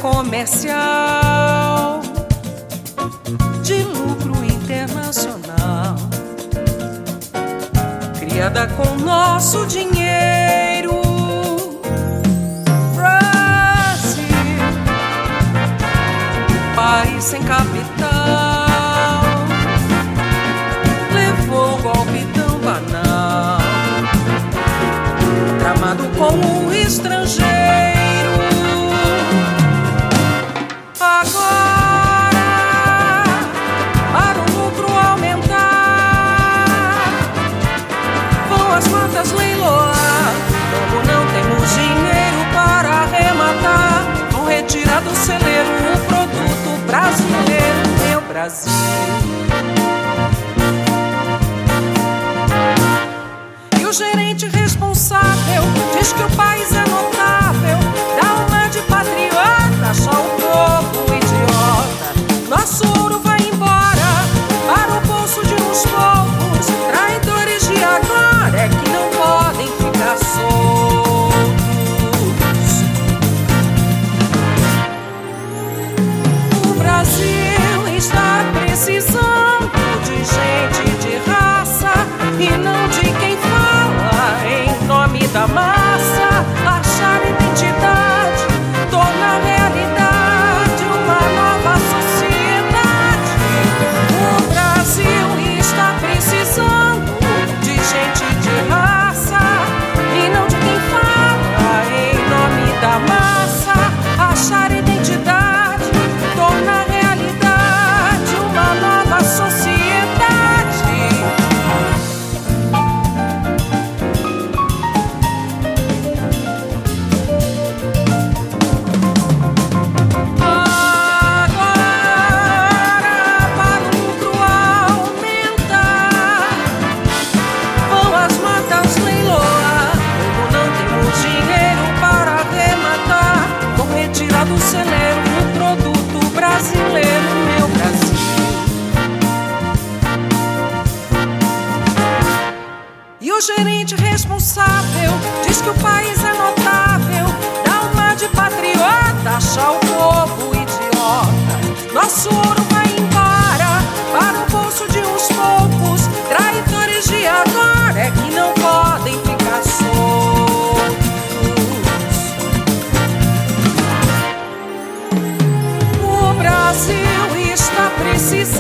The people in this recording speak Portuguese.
comercial de lucro internacional, criada com nosso dinheiro. Brasil, país sem capital, levou o golpe tão banal, tramado com o estrangeiro. Do celeiro, o produto brasileiro, meu Brasil. E o gerente responsável diz que o país é notável, dá uma de patriota, achar o povo idiota. Nosso ouro vai embora para o bolso de uns poucos, traidores de agora é que não podem ficar soltos. O Brasil está precisando de gente de raça e não de quem fala em nome da massa. Achar identidade, tornar realidade uma nova sociedade. O Brasil está precisando de gente de raça e não de quem fala em nome da massa. Achar identidade, tornar realidade uma nova sociedade. Agora, para o lucro aumentar, vão as matas leiloar. Como não temos dinheiro para arrematar, vão retirar do celeiro o produto brasileiro, meu Brasil. E o gerente responsável diz que o país é notável, dá uma de patriota, achar o povo idiota. Nosso ouro vai embora para o bolso de uns poucos, traidores de agora é que não podem ficar soltos. O Brasil está precisando